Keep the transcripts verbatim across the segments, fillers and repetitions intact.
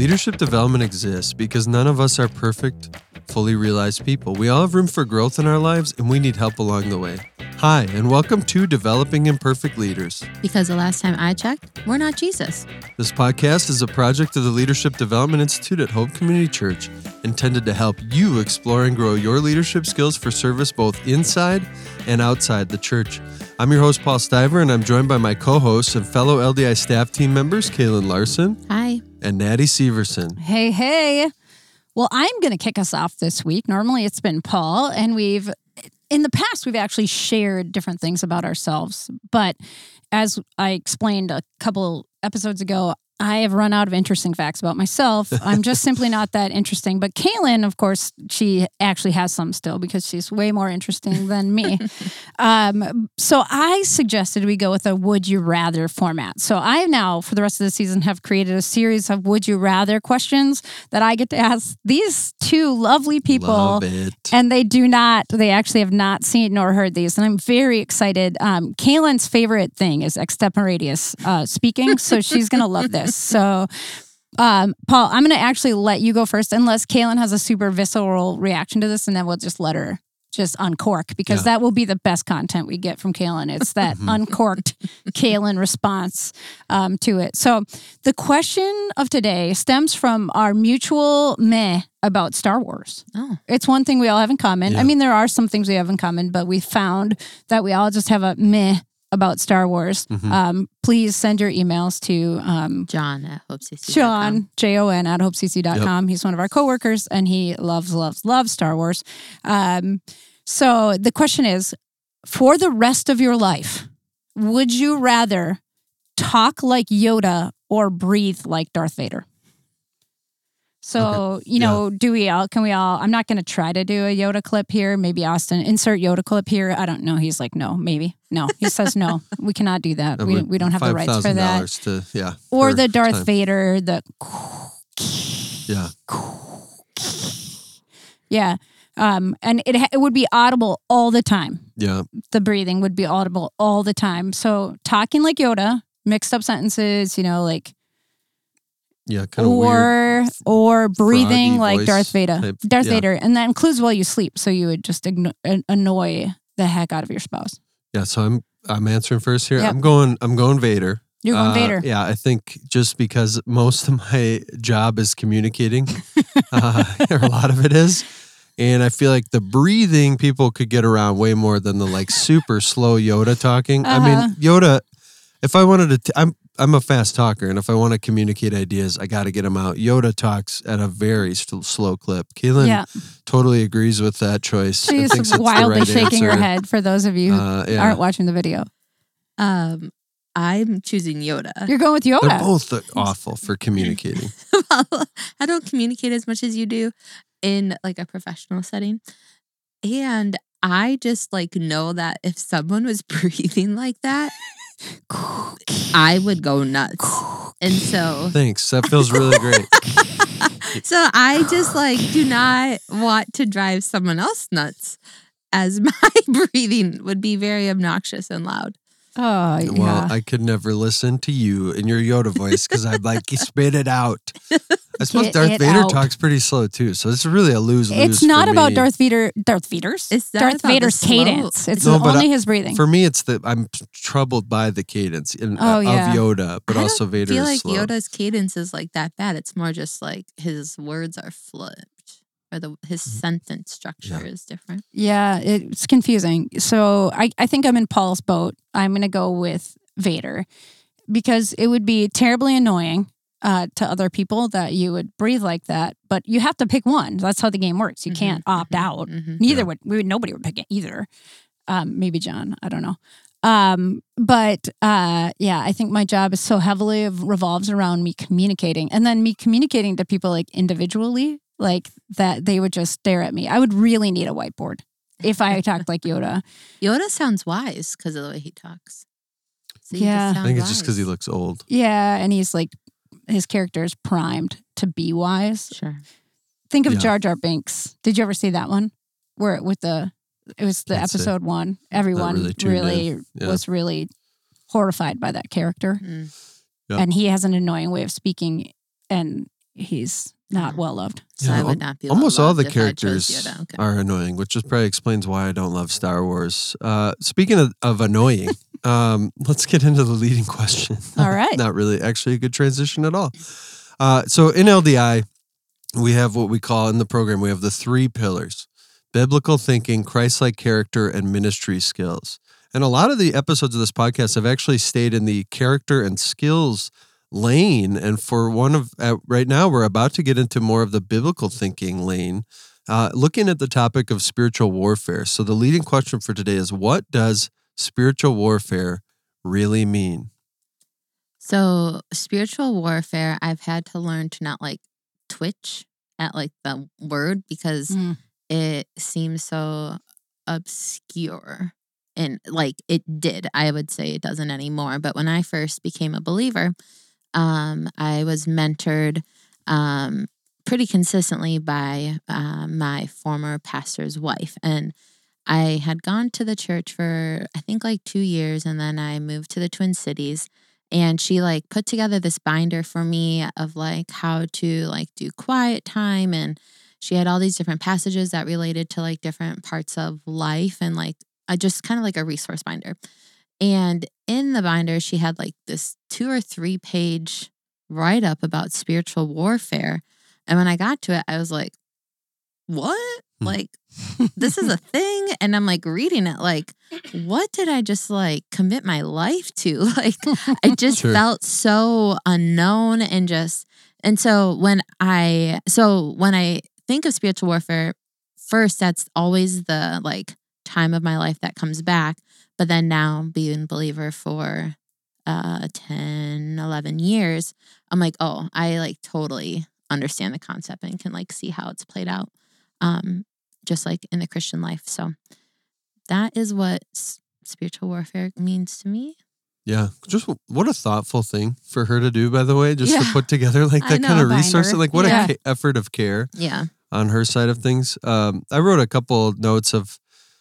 Leadership development exists because none of us are perfect, fully realized people. We all have room for growth in our lives, and we need help along the way. Hi, and welcome to Developing Imperfect Leaders. Because the last time I checked, we're not Jesus. This podcast is a project of the Leadership Development Institute at Hope Community Church, intended to help you explore and grow your leadership skills for service both inside and outside the church. I'm your host, Paul Stiver, and I'm joined by my co-hosts and fellow L D I staff team members, Kaylin Larson. Hi. And Natty Severson. Hey, hey. Well, I'm going to kick us off this week. Normally it's been Paul, and we've, in the past, we've actually shared different things about ourselves. But as I explained a couple episodes ago, I have run out of interesting facts about myself. I'm just simply not that interesting. But Kaylin, of course, she actually has some still because she's way more interesting than me. um, so I suggested we go with a would you rather format. So I now, for the rest of the season, have created a series of would you rather questions that I get to ask these two lovely people. Love it. And they do not, they actually have not seen nor heard these. And I'm very excited. Um, Kaylin's favorite thing is extemporaneous uh, speaking. So she's going to love this. So, um, Paul, I'm going to actually let you go first, unless Kaylin has a super visceral reaction to this, and then we'll just let her just uncork, because yeah. that will be the best content we get from Kaylin. It's that uncorked Kaylin response um, to it. So the question of today stems from our mutual meh about Star Wars. Oh. It's one thing we all have in common. Yeah. I mean, there are some things we have in common, but we found that we all just have a meh about Star Wars. Mm-hmm. Um, please send your emails to um, John at hope c c dot com. John, J O N, at hope c c dot com. Yep. He's one of our coworkers, and he loves, loves, loves Star Wars. Um, so the question is, for the rest of your life, would you rather talk like Yoda or breathe like Darth Vader? So, okay. you know, yeah. do we all, can we all, I'm not going to try to do a Yoda clip here. Maybe Austin, insert Yoda clip here. I don't know. He's like, no, maybe. No, he says no. We cannot do that. And we we don't have the rights for that. To, yeah, or the Darth time. Vader, the yeah. Yeah. Um, and it it would be audible all the time. Yeah. The breathing would be audible all the time. So talking like Yoda, mixed up sentences, you know, like, Yeah, kind of or weird, or breathing like Darth Vader, type, Darth yeah. Vader, and that includes while you sleep. So you would just igno- annoy the heck out of your spouse. Yeah, so I'm I'm answering first here. Yep. I'm going I'm going Vader. You're going uh, Vader. Yeah, I think just because most of my job is communicating, uh, or a lot of it is, and I feel like the breathing people could get around way more than the like super slow Yoda talking. Uh-huh. I mean, Yoda. If I wanted to, t- I'm I'm a fast talker, and if I want to communicate ideas, I got to get them out. Yoda talks at a very st- slow clip. Kaylin yeah. totally agrees with that choice. She's thinks it's wildly the right shaking answer. her head for those of you who Uh, yeah. aren't watching the video. Um, I'm choosing Yoda. You're going with Yoda. They're both awful for communicating. Well, I don't communicate as much as you do in like a professional setting. And I just like know that if someone was breathing like that, I would go nuts. And so Thanks. That feels really great. So I just like do not want to drive someone else nuts, as my breathing would be very obnoxious and loud. Oh, yeah. Well, I could never listen to you in your Yoda voice because I'd like spit it out. I suppose Get Darth it Vader out. talks pretty slow too, so it's really a lose-lose. It's not for about me. Darth Vader. Darth Vader's. It's not Darth about the Vader's slow- cadence. It's No, but only I- his breathing. For me, it's that I'm troubled by the cadence in, Oh, uh, yeah. of Yoda, but I don't also Vader feel is like slow. Yoda's cadence is like that bad. It's more just like his words are flipped, or the his sentence structure Yeah. is different. Yeah, it's confusing. So I, I think I'm in Paul's boat. I'm going to go with Vader because it would be terribly annoying uh, to other people that you would breathe like that. But you have to pick one. That's how the game works. You Mhm, can't opt mhm, out. mhm. Neither Yeah. would we would. Nobody would pick it either. Um, maybe John. I don't know. Um, but uh, yeah, I think my job is so heavily revolves around me communicating, and then me communicating to people like individually, like that they would just stare at me. I would really need a whiteboard if I talked like Yoda. Yoda sounds wise because of the way he talks. So you Yeah. just I sound think it's just because he wise. looks old. Yeah, and he's like, his character is primed to be wise. Sure. Think of Yeah. Jar Jar Binks. Did you ever see that one? Where with the, it was the Can't say. episode one. Everyone really really, tuned in. Yeah. was really horrified by that character. Mm. Yep. And he has an annoying way of speaking. And he's not well loved. So Yeah, I al- would not be Almost all loved the if I chose characters Yoda. Okay. are annoying, which just probably explains why I don't love Star Wars. Uh, speaking of, of annoying, um, let's get into the leading question. All right. Not really actually a good transition at all. Uh, so in L D I, we have what we call in the program, we have the three pillars: biblical thinking, Christ-like character, and ministry skills. And a lot of the episodes of this podcast have actually stayed in the character and skills lane. And for one of, uh, right now, we're about to get into more of the biblical thinking lane, uh, looking at the topic of spiritual warfare. So the leading question for today is, what does spiritual warfare really mean? So spiritual warfare, I've had to learn to not like twitch at like the word because Mm. it seems so obscure. And like it did. I would say it doesn't anymore. But when I first became a believer, um, I was mentored um, pretty consistently by uh, my former pastor's wife. And I had gone to the church for, I think, like two years. And then I moved to the Twin Cities. And she like put together this binder for me of like how to like do quiet time. And she had all these different passages that related to like different parts of life and like I just kind of like a resource binder. And in the binder, she had like this two or three page write up about spiritual warfare. And when I got to it, I was like, what? Hmm. Like, this is a thing? And I'm like reading it, like, what did I just like commit my life to? Like, I just Sure. felt so unknown and just, and so when I, so when I think of spiritual warfare, first, that's always the like time of my life that comes back. But then now being a believer for uh, ten, eleven years, I'm like, oh, I like totally understand the concept and can like see how it's played out. Um, just like in the Christian life. So that is what s- spiritual warfare means to me. Yeah, just what a thoughtful thing for her to do, by the way, just to Yeah. put together like I that know, kind of binder. resource. Like what Yeah. a ca- effort of care Yeah. on her side of things. Um, I wrote a couple notes of,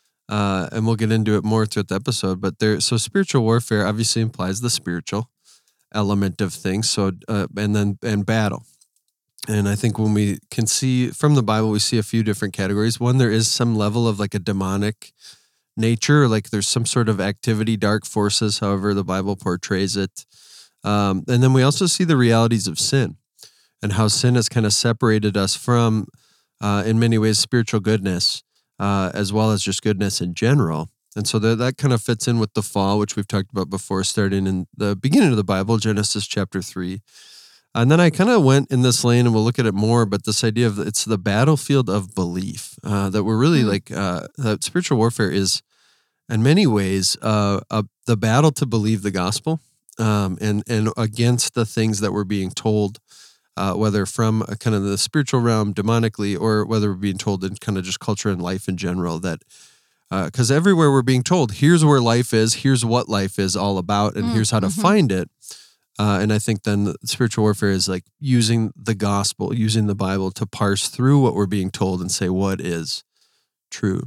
uh, and we'll get into it more throughout the episode, but there, so spiritual warfare obviously implies the spiritual element of things. So, uh, and then, and battle. And I think when we can see from the Bible, we see a few different categories. One, there is some level of like a demonic nature, like there's some sort of activity, dark forces, however the Bible portrays it. Um, and then we also see the realities of sin and how sin has kind of separated us from, uh, in many ways, spiritual goodness, uh, as well as just goodness in general. And so that, that kind of fits in with the fall, which we've talked about before, starting in the beginning of the Bible, Genesis chapter three. And then I kind of went in this lane, and we'll look at it more, but this idea of it's the battlefield of belief, uh, that we're really Mm. like, uh, that spiritual warfare is, in many ways, uh, uh, the battle to believe the gospel, um, and, and against the things that we're being told, uh, whether from a kind of the spiritual realm demonically, or whether we're being told in kind of just culture and life in general, that because uh, everywhere we're being told, here's where life is, here's what life is all about, and Mm, here's how to mhm. find it. Uh, and I think then the spiritual warfare is like using the gospel, using the Bible to parse through what we're being told and say what is true.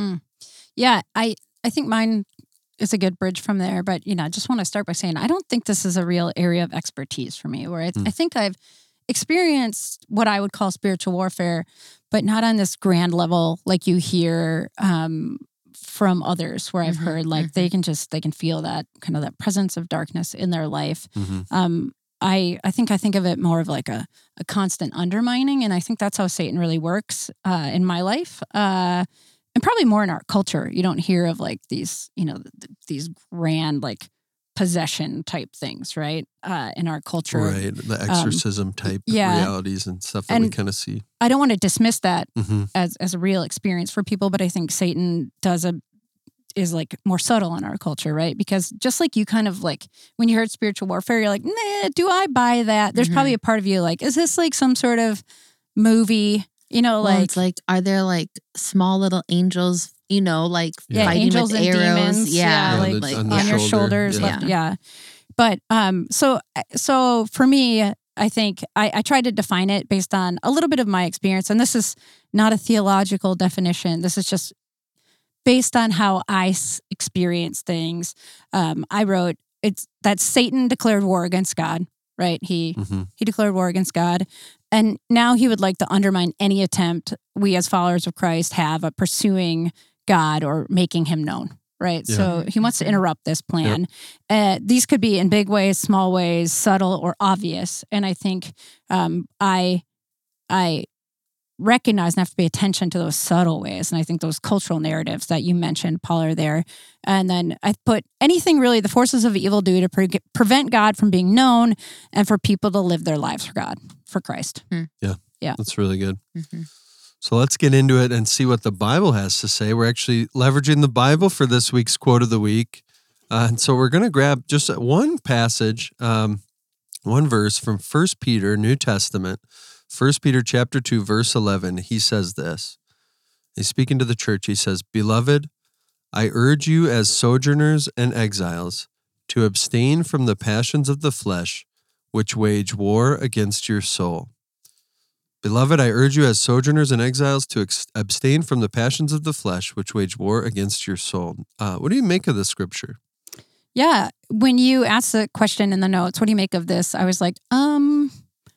Yeah, I, I think mine is a good bridge from there. But, you know, I just want to start by saying I don't think this is a real area of expertise for me, where I, Hmm. I think I've experienced what I would call spiritual warfare, but not on this grand level like you hear um, from others, where I've Mhm, heard like they can just, they can feel that kind of that presence of darkness in their life. Mm-hmm. Um, I, I think I think of it more of like a, a constant undermining. And I think that's how Satan really works uh, in my life. Uh, and probably more in our culture. You don't hear of like these, you know, th- these grand like possession type things, right? Uh, in our culture. Right. The exorcism type yeah. realities and stuff that we And- kind of see. I don't want to dismiss that Mm-hmm. as, as a real experience for people, but I think Satan does a, is like more subtle in our culture, right? Because just like you kind of like, when you heard spiritual warfare, you're like, nah, do I buy that? There's Mhm. probably a part of you like, is this like some sort of movie? You know, Well, like, it's like, are there like small little angels, you know, like Yeah. fighting angels with and arrows? demons, Yeah, yeah, like, like, like on the on your shoulder, shoulders. yeah. Left, yeah. But um, so so for me, I think I, I tried to define it based on a little bit of my experience, and this is not a theological definition. This is just based on how I s- experience things. Um, I wrote it's that Satan declared war against God. right? He Mm-hmm. he declared war against God. And now he would like to undermine any attempt we as followers of Christ have at pursuing God or making him known, right? Yeah. So he wants to interrupt this plan. Uh, these could be in big ways, small ways, subtle or obvious. And I think um, I I recognize and have to pay attention to those subtle ways. And I think those cultural narratives that you mentioned, Paul, are there. And then I put anything really the forces of evil do to pre- prevent God from being known and for people to live their lives for God, for Christ. Yeah. Yeah. That's really good. Mm-hmm. So let's get into it and see what the Bible has to say. We're actually leveraging the Bible for this week's quote of the week. Uh, and so we're going to grab just one passage, um, one verse from First Peter, New Testament, First Peter chapter two, verse eleven. He says this. He's speaking to the church. He says, "Beloved, I urge you as sojourners and exiles to abstain from the passions of the flesh, which wage war against your soul." Beloved, I urge you as sojourners and exiles to ex- abstain from the passions of the flesh, which wage war against your soul. Uh, what do you make of this scripture? Yeah. When you asked the question in the notes, what do you make of this? I was like, um,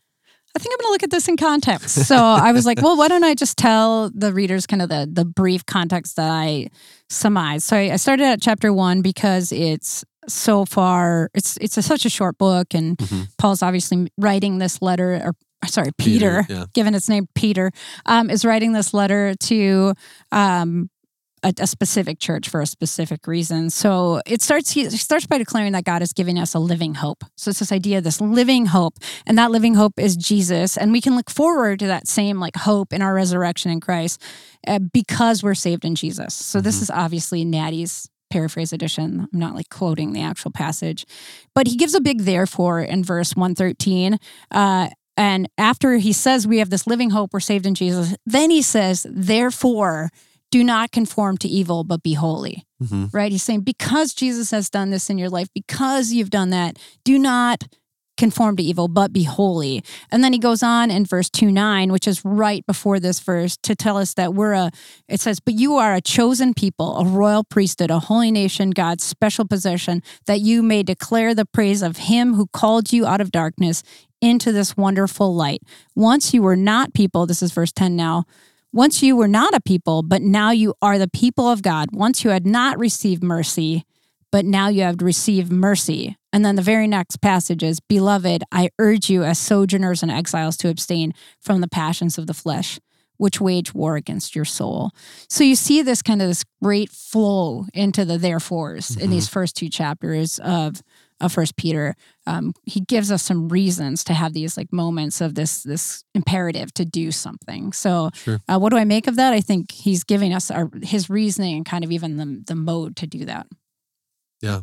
I think I'm going to look at this in context. So I was like, well, why don't I just tell the readers kind of the, the brief context that I surmised. So I, I started at chapter one because it's so far, it's it's a, such a short book, and Mm-hmm. Paul's obviously writing this letter, or sorry, Peter, Peter, yeah. given its name Peter, um, is writing this letter to um, a, a specific church for a specific reason. So it starts, he starts by declaring that God is giving us a living hope. So it's this idea of this living hope, and that living hope is Jesus. And we can look forward to that same like hope in our resurrection in Christ uh, because we're saved in Jesus. So this Mhm. is obviously Natty's paraphrase edition. I'm not like quoting the actual passage, but he gives a big therefore in verse one thirteen. Uh, and after he says we have this living hope, we're saved in Jesus, then he says, therefore, do not conform to evil, but be holy, Mm-hmm. right? He's saying, because Jesus has done this in your life, because you've done that, do not conform to evil, but be holy. And then he goes on in verse two nine, which is right before this verse, to tell us that we're a, it says, but you are a chosen people, a royal priesthood, a holy nation, God's special possession, that you may declare the praise of him who called you out of darkness into this wonderful light. Once you were not people, this is verse ten now, once you were not a people, but now you are the people of God. Once you had not received mercy, but now you have received mercy. And then the very next passage is, beloved, I urge you as sojourners and exiles to abstain from the passions of the flesh, which wage war against your soul. So you see this kind of this great flow into the therefores Mhm. in these first two chapters of of First Peter. Um, he gives us some reasons to have these like moments of this this imperative to do something. So Sure. uh, what do I make of that? I think he's giving us our his reasoning and kind of even the the mode to do that. Yeah.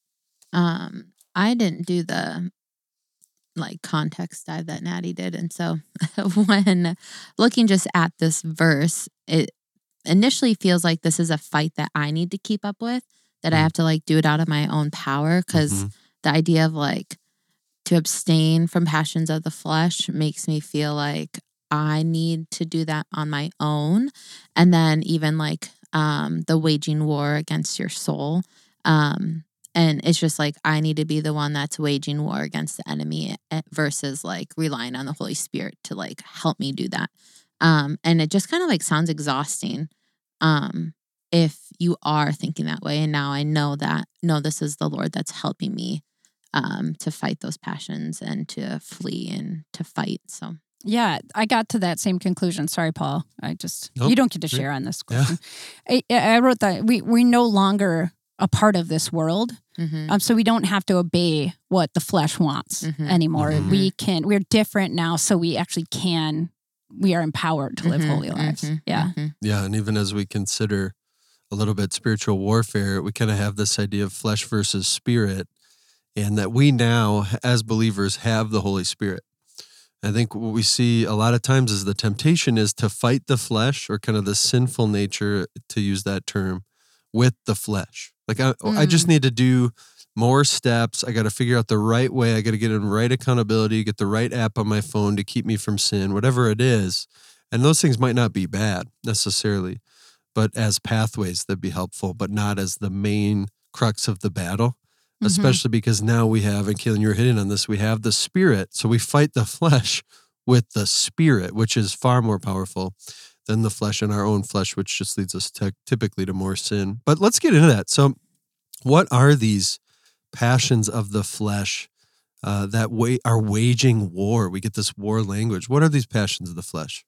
Um, I didn't do the like context dive that Natty did, and so when looking just at this verse, it initially feels like this is a fight that I need to keep up with, that I Mm. have to like do it out of my own power, because Mhm. the idea of like to abstain from passions of the flesh makes me feel like I need to do that on my own. And then even like um, the waging war against your soul. Um, and it's just like I need to be the one that's waging war against the enemy eh, versus like relying on the Holy Spirit to like help me do that. Um, and it just kind of like sounds exhausting um, if you are thinking that way. And now I know that, no, this is the Lord that's helping me um, to fight those passions and to flee and to fight. So Yeah, I got to that same conclusion. Sorry, Paul. I just Nope. you don't get to Great. share on this Yeah. question. I, I wrote that we we no longer a part of this world, mhm. um, so we don't have to obey what the flesh wants Mhm. anymore. Mhm. We can. We're different now, so we actually can. We are empowered to live Mhm, holy lives. mhm, Yeah. mhm. Yeah. And even as we consider a little bit spiritual warfare, we kind of have this idea of flesh versus spirit, and that we now, as believers, have the Holy Spirit. I think what we see a lot of times is the temptation is to fight the flesh, or kind of the sinful nature, to use that term, with the flesh. Like, I, I just Mm. need to do more steps. I got to figure out the right way. I got to get in right accountability, get the right app on my phone to keep me from sin, whatever it is. And those things might not be bad necessarily, but as pathways that'd be helpful, but not as the main crux of the battle. Mhm. especially because now we have, and Kaylin, you're hitting on this, we have the Spirit. So we fight the flesh with the Spirit, which is far more powerful than the flesh and our own flesh, which just leads us to, typically to more sin. But let's get into that. So what are these passions of the flesh uh, that wa- are waging war? We get this war language. What are these passions of the flesh?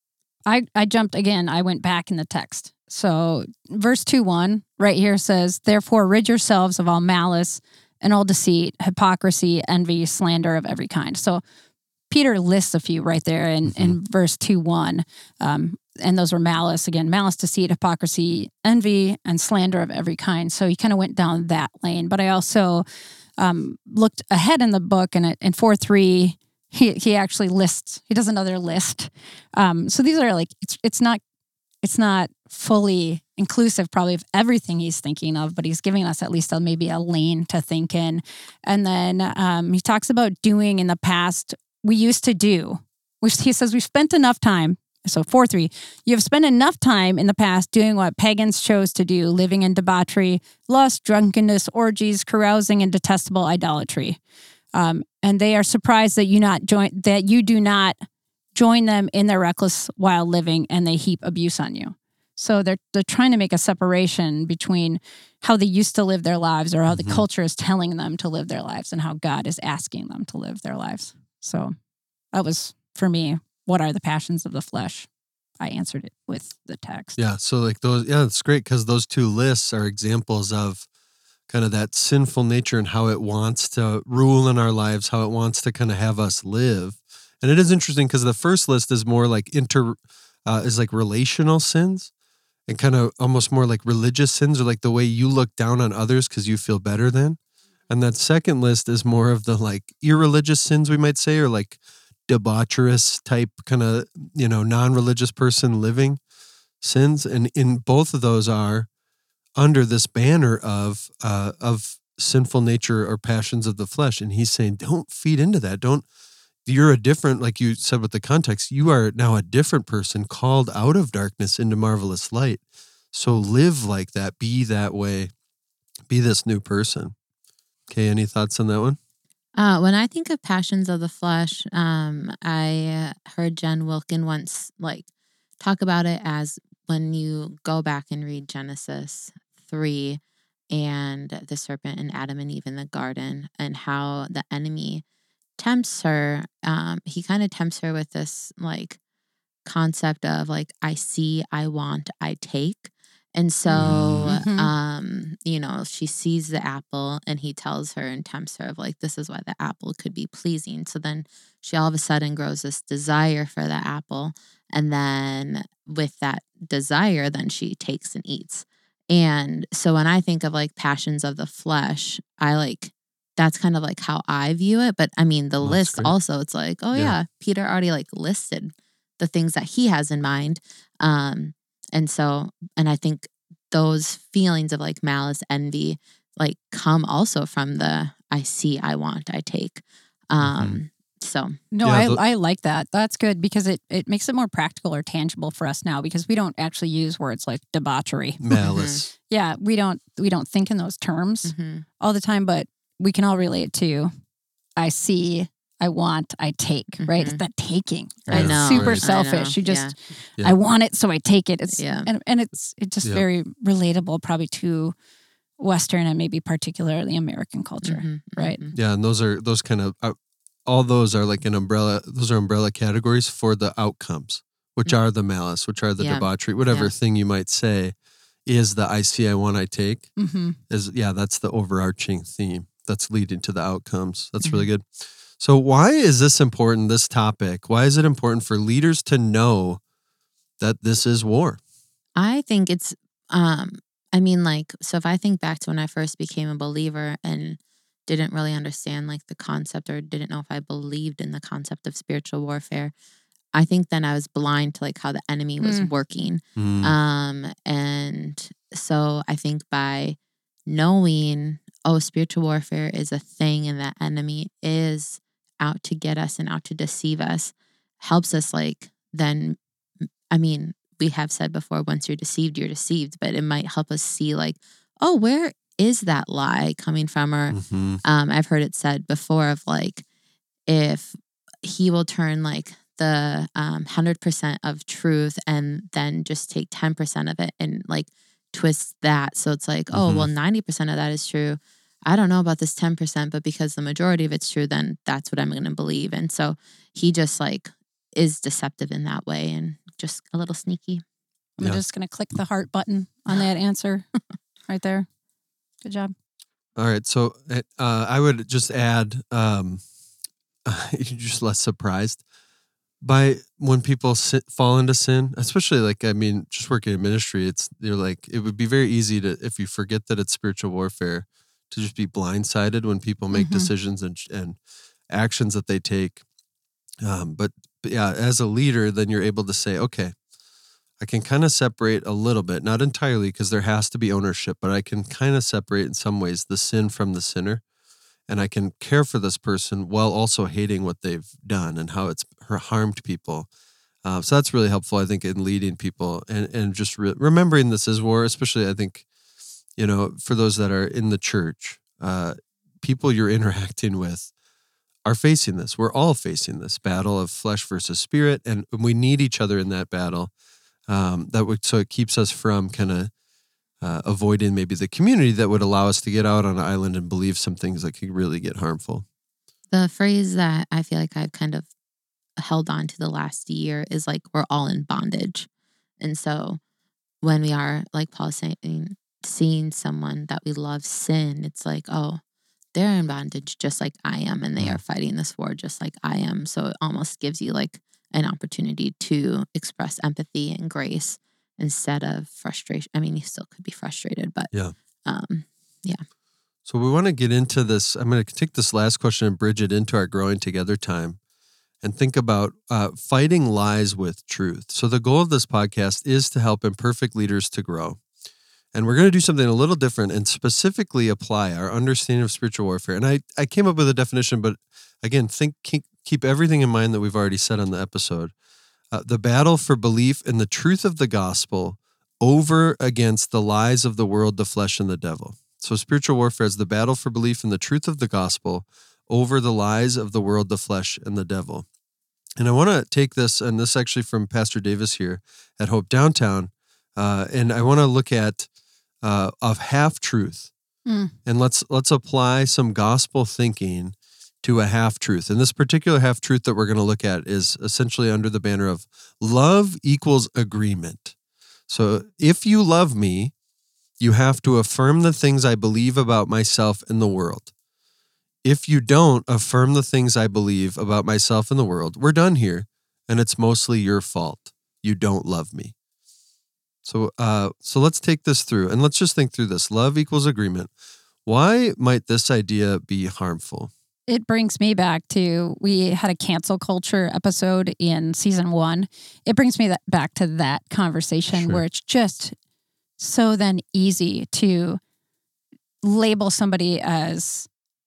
I, I jumped again. I went back in the text. So verse two one right here says, therefore rid yourselves of all malice and all deceit, hypocrisy, envy, slander of every kind. So Peter lists a few right there in, Mm-hmm. in verse two one. Um, and those were malice, again, malice, deceit, hypocrisy, envy, and slander of every kind. So he kind of went down that lane. But I also um, looked ahead in the book, and in four three, he he actually lists, he does another list. Um, so these are like, it's it's not it's not fully inclusive probably of everything he's thinking of, but he's giving us at least a, maybe a lane to think in. And then um, he talks about doing in the past, we used to do. We've, he says we've spent enough time. So four three, you have spent enough time in the past doing what pagans chose to do, living in debauchery, lust, drunkenness, orgies, carousing, and detestable idolatry. Um, and they are surprised that you not join that you do not join them in their reckless wild living, and they heap abuse on you. So they're they're trying to make a separation between how they used to live their lives, or how Mhm. the culture is telling them to live their lives, and how God is asking them to live their lives. So that was, for me, what are the passions of the flesh? I answered it with the text. Yeah. So like those, yeah, it's great because those two lists are examples of kind of that sinful nature and how it wants to rule in our lives, how it wants to kind of have us live. And it is interesting because the first list is more like inter, uh, is like relational sins, and kind of almost more like religious sins, or like the way you look down on others because you feel better than. And that second list is more of the like irreligious sins, we might say, or like debaucherous type kind of, you know, non-religious person living sins. And in both of those are under this banner of uh, of sinful nature or passions of the flesh. And he's saying, don't feed into that. Don't, you're a different, like you said with the context, you are now a different person called out of darkness into marvelous light. So live like that, be that way, be this new person. Okay, any thoughts on that one? Uh, when I think of passions of the flesh, um, I uh, heard Jen Wilkin once like talk about it as when you go back and read Genesis three and the serpent and Adam and Eve in the garden, and how the enemy tempts her. Um, he kind of tempts her with this like concept of like, I see, I want, I take. And so, Mhm. um, you know, she sees the apple and he tells her and tempts her of like, this is why the apple could be pleasing. So then she all of a sudden grows this desire for the apple. And then with that desire, then she takes and eats. And so when I think of like passions of the flesh, I like, that's kind of like how I view it. But I mean, the Well, that's list great. also, it's like, oh Yeah. yeah, Peter already like listed the things that he has in mind. Um, and so, and I think those feelings of like malice, envy, like come also from the I see, I want, I take. Um, so No, Yeah, I, the- I like that. That's good because it, it makes it more practical or tangible for us now, because we don't actually use words like debauchery. Malice. Yeah, we don't we don't think in those terms mhm. all the time, but we can all relate to I see, I want, I take, right? It's Mhm. that taking. I Right? know, Super right. selfish. I You know, just yeah. I want it, so I take it. It's Yeah. and, and it's it's just Yeah. very relatable probably to Western and maybe particularly American culture. Mhm, right? mhm. Yeah, and those are those kind of uh, all those are like an umbrella. Those are umbrella categories for the outcomes, which Mhm. are the malice, which are the Yeah. debauchery, whatever Yeah. thing you might say is the I see, I want, I take. Mm-hmm. Is yeah, that's the overarching theme that's leading to the outcomes. That's Mm-hmm. really good. So why is this important? This topic? Why is it important for leaders to know that this is war? I think it's, um, I mean, like, so if I think back to when I first became a believer and didn't really understand like the concept, or didn't know if I believed in the concept of spiritual warfare, I think then I was blind to like how the enemy was Mm. working. Mm, Um, and so I think by knowing, oh, spiritual warfare is a thing and that enemy is out to get us and out to deceive us, helps us like then, I mean, we have said before, once you're deceived, you're deceived, but it might help us see like, oh, where is that lie coming from? Or Mm-hmm. um, I've heard it said before of like, if he will turn like the um, one hundred percent of truth and then just take ten percent of it and like twist that. So it's like, oh, Mhm. well, ninety percent of that is true. I don't know about this ten percent, but because the majority of it's true, then that's what I'm going to believe. And so he just like is deceptive in that way and just a little sneaky. I'm Yeah. just going to click the heart button on that answer right there. Good job. All right. So uh, I would just add, um, you're just less surprised by when people sit, fall into sin, especially like, I mean, just working in ministry, it's, you're like, it would be very easy to, if you forget that it's spiritual warfare, to just be blindsided when people make Mhm. decisions and, and actions that they take. Um, but, but yeah, as a leader, then you're able to say, okay, I can kind of separate a little bit, not entirely because there has to be ownership, but I can kind of separate in some ways the sin from the sinner. And I can care for this person while also hating what they've done and how it's harmed people. Uh, so that's really helpful, I think, in leading people and, and just re- remembering this is war, especially, I think, you know, for those that are in the church, uh, people you're interacting with are facing this. We're all facing this battle of flesh versus spirit, and we need each other in that battle. Um, that would, so it keeps us from kind of uh, avoiding maybe the community that would allow us to get out on an island and believe some things that could really get harmful. The phrase that I feel like I've kind of held on to the last year is like, we're all in bondage. And so when we are, like Paul is saying, seeing someone that we love sin, it's like, oh, they're in bondage just like I am, and they are fighting this war just like I am. So it almost gives you like an opportunity to express empathy and grace instead of frustration. I mean, you still could be frustrated, but Yeah. um, So we want to get into this. I'm going to take this last question and bridge it into our growing together time and think about uh, fighting lies with truth. So the goal of this podcast is to help imperfect leaders to grow. And we're going to do something a little different and specifically apply our understanding of spiritual warfare. And I, I came up with a definition, but again, think keep, keep everything in mind that we've already said on the episode. Uh, the battle for belief in the truth of the gospel over against the lies of the world, the flesh, and the devil. So spiritual warfare is the battle for belief in the truth of the gospel over the lies of the world, the flesh, and the devil. And I want to take this, and this is actually from Pastor Davis here at Hope Downtown, uh, and I want to look at uh, of half-truth. Mm. And let's let's apply some gospel thinking to a half-truth. And this particular half-truth that we're going to look at is essentially under the banner of love equals agreement. So if you love me, you have to affirm the things I believe about myself and the world. If you don't affirm the things I believe about myself and the world, we're done here, and it's mostly your fault. You don't love me. So, uh, so let's take this through, and let's just think through this. Love equals agreement. Why might this idea be harmful? It brings me back to, we had a cancel culture episode in season one. It brings me that, back to that conversation Sure. where it's just so then easy to label somebody as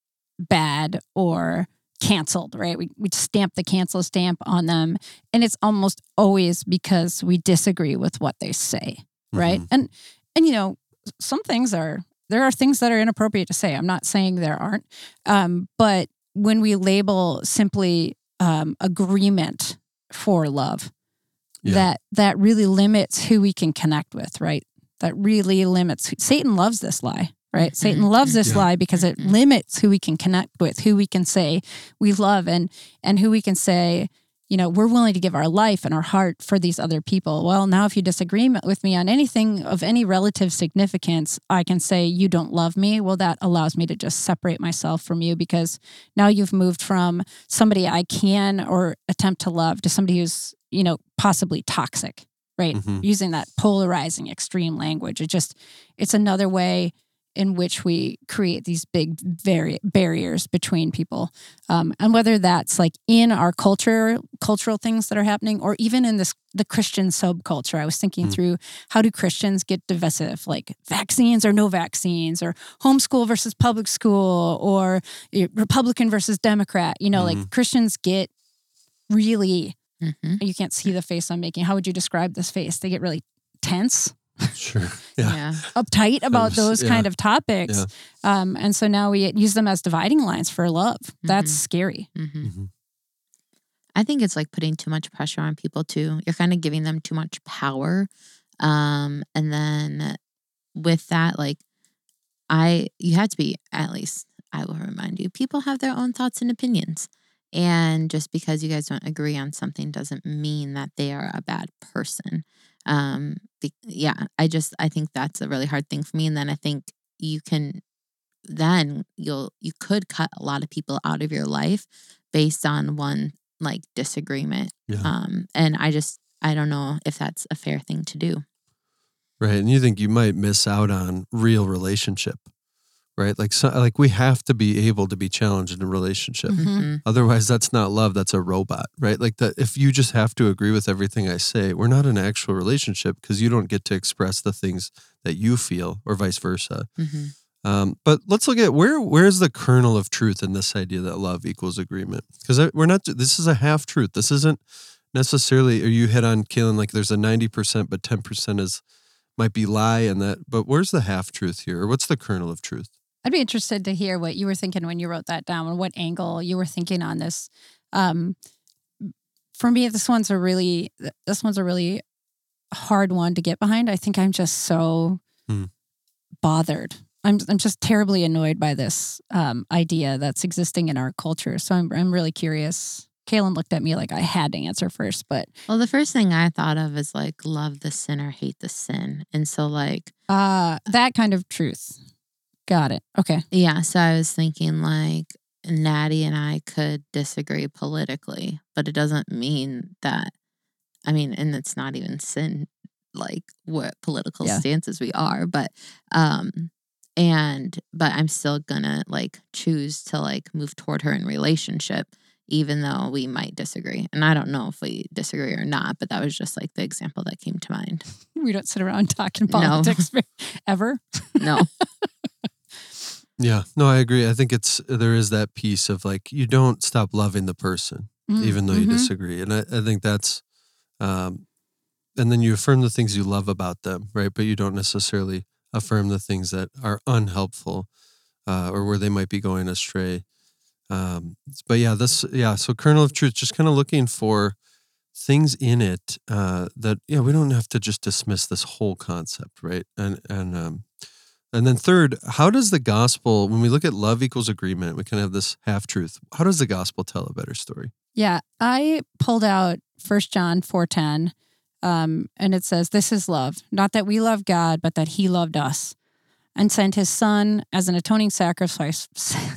bad or canceled, right? We we stamp the cancel stamp on them, and it's almost always because we disagree with what they say, right? Mhm. And and you know, some things are there are things that are inappropriate to say. I'm not saying there aren't, um, but when we label simply um, agreement for love, Yeah. that that really limits who we can connect with, right? That really limits. Satan loves this lie. Right? Mhm. Satan loves this Yeah. lie because it Mhm. limits who we can connect with, who we can say we love, and and who we can say, you know, we're willing to give our life and our heart for these other people. Well, now if you disagree with me on anything of any relative significance, I can say you don't love me. Well, that allows me to just separate myself from you, because now you've moved from somebody I can or attempt to love to somebody who's, you know, possibly toxic, right? Mhm. Using that polarizing extreme language. It just, it's another way in which we create these big vari- barriers between people. Um, and whether that's like in our culture, cultural things that are happening, or even in this the Christian subculture. I was thinking Mm. through, how do Christians get divisive, like vaccines or no vaccines, or homeschool versus public school, or eh, Republican versus Democrat. You know, Mhm. like Christians get really, Mhm. you can't see the face I'm making. How would you describe this face? They get really tense. Sure. Yeah. Yeah. uptight about was- those yeah. kind of topics. Um, and so now we use them as dividing lines for love. That's Mhm. scary. hmm Mhm. I think it's like putting too much pressure on people too. You're kind of giving them too much power. Um, and then with that, like I, you have to be, at least I will remind you, people have their own thoughts and opinions. And just because you guys don't agree on something doesn't mean that they are a bad person. Um, be, yeah, I just, I think that's a really hard thing for me. And then I think you can, then you'll, you could cut a lot of people out of your life based on one like disagreement. Yeah. Um, and I just, I don't know if that's a fair thing to do. Right. And you think you might miss out on real relationship, right? Like, so, like we have to be able to be challenged in a relationship. Mhm. Mhm. Otherwise, that's not love. That's a robot, right? Like that. If you just have to agree with everything I say, we're not in an actual relationship because you don't get to express the things that you feel, or vice versa. Mhm. Um, but let's look at where where's the kernel of truth in this idea that love equals agreement? Because we're not. This is a half truth. This isn't necessarily. Or you hit on Kaylin like there's a ninety percent, but ten percent is might be lie and that. But where's the half truth here? Or what's the kernel of truth? I'd be interested to hear what you were thinking when you wrote that down and what angle you were thinking on this. Um, for me, this one's a really, this one's a really hard one to get behind. I think I'm just so Hmm. bothered. I'm I'm just terribly annoyed by this um, idea that's existing in our culture. So I'm I'm really curious. Kaylin looked at me like I had to answer first, but Well, the first thing I thought of is like love the sinner, hate the sin. And so like, uh, that kind of truth. Got it. Okay. yeah, so I was thinking like Natty and I could disagree politically, but it doesn't mean that, I mean, and it's not even sin, like what political Yeah. stances we are, but, um, and, but I'm still gonna like choose to like move toward her in relationship, even though we might disagree. And I don't know if we disagree or not, but that was just like the example that came to mind. We don't sit around talking No. politics ever. No. Yeah, no, I agree. I think it's there is that piece of like you don't stop loving the person Mm, even though you mhm. disagree, and I, I think that's, um, and then you affirm the things you love about them, right? But you don't necessarily affirm the things that are unhelpful, uh, or where they might be going astray. Um, but yeah, this yeah. So kernel of truth, just kind of looking for things in it uh, that yeah, we don't have to just dismiss this whole concept, right? And and um, and then third, how does the gospel, when we look at love equals agreement, we kind of have this half truth. How does the gospel tell a better story? Yeah, I pulled out First John four ten, um, and it says, "This is love, not that we love God, but that He loved us, and sent His Son as an atoning sacrifice."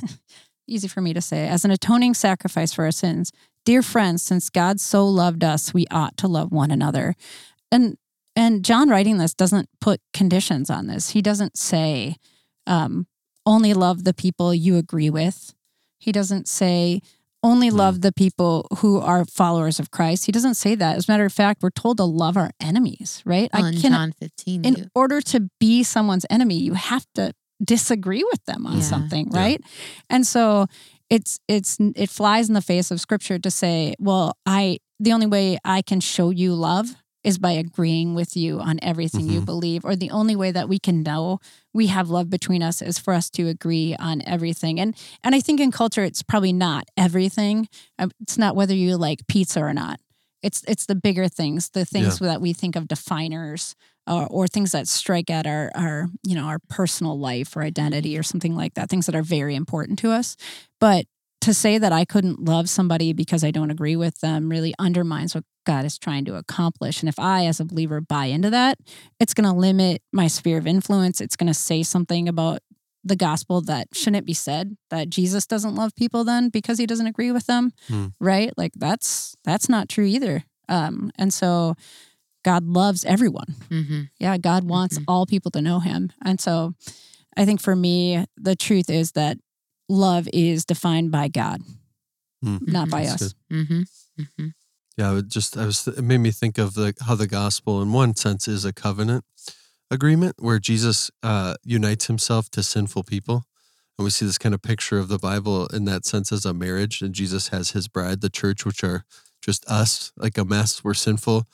Easy for me to say, as an atoning sacrifice for our sins. Dear friends, since God so loved us, we ought to love one another. And and John writing this doesn't put conditions on this. He doesn't say, um, only love the people you agree with. He doesn't say, only love the people who are followers of Christ. He doesn't say that. As a matter of fact, we're told to love our enemies, right? Well, I in can, John fifteen, in you, order to be someone's enemy, you have to disagree with them on Yeah. something, Yeah. right? And so it's it's it flies in the face of Scripture to say, well, I the only way I can show you love is by agreeing with you on everything you Mhm. believe, or the only way that we can know we have love between us is for us to agree on everything. And and I think in culture, it's probably not everything. Um, It's not whether you like pizza or not. It's it's the bigger things, the things that we think of definers, or, or things that strike at our our you know our personal life or identity or something like that. Things that are very important to us. But to say that I couldn't love somebody because I don't agree with them really undermines what God is trying to accomplish. And if I, as a believer, buy into that, it's going to limit my sphere of influence. It's going to say something about the gospel that shouldn't be said, that Jesus doesn't love people then because he doesn't agree with them, Hmm. right? Like that's that's not true either. Um, and so God loves everyone. hmm Yeah, God wants Mhm. all people to know him. And so I think for me, the truth is that love is defined by God, Hmm. not by That's us. good. hmm hmm Yeah, it just I was it made me think of the how the gospel in one sense is a covenant agreement where Jesus uh, unites himself to sinful people. And we see this kind of picture of the Bible in that sense as a marriage, and Jesus has his bride, the church, which are just us, like a mess. We're sinful,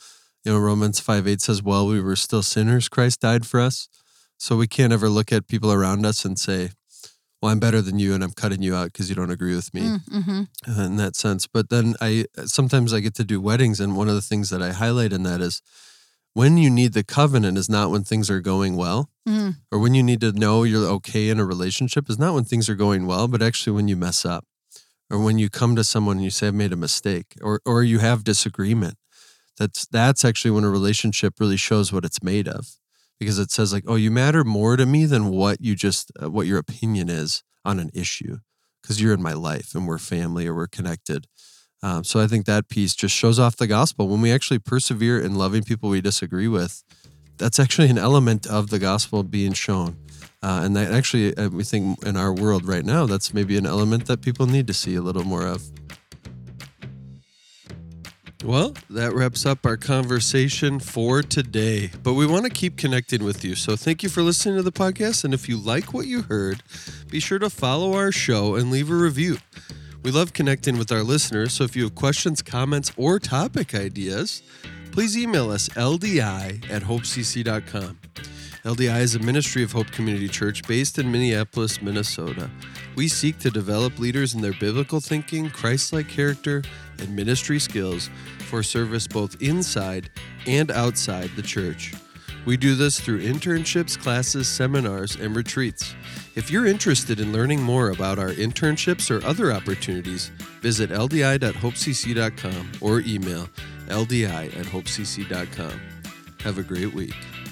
You know, Romans five eight says, while we were still sinners, Christ died for us. So we can't ever look at people around us and say, well, I'm better than you and I'm cutting you out because you don't agree with me Mm-hmm. in that sense. But then I sometimes I get to do weddings, and one of the things that I highlight in that is when you need the covenant is not when things are going well, Mm. or when you need to know you're okay in a relationship is not when things are going well, but actually when you mess up, or when you come to someone and you say, I've made a mistake, or or you have disagreement. That's that's actually when a relationship really shows what it's made of, because it says like, oh, you matter more to me than what you just uh, what your opinion is on an issue, because you're in my life and we're family or we're connected. Um, so I think that piece just shows off the gospel. When we actually persevere in loving people we disagree with, that's actually an element of the gospel being shown. Uh, and that actually, uh, we think in our world right now, that's maybe an element that people need to see a little more of. Well, that wraps up our conversation for today, but we want to keep connecting with you. So thank you for listening to the podcast. And if you like what you heard, be sure to follow our show and leave a review. We love connecting with our listeners, so if you have questions, comments, or topic ideas, please email us L D I at hope c c dot com. L D I is a ministry of Hope Community Church based in Minneapolis, Minnesota. We seek to develop leaders in their biblical thinking, Christ-like character, and ministry skills for service both inside and outside the church. We do this through internships, classes, seminars, and retreats. If you're interested in learning more about our internships or other opportunities, visit L D I dot hope c c dot com or email L D I at hope c c dot com. Have a great week.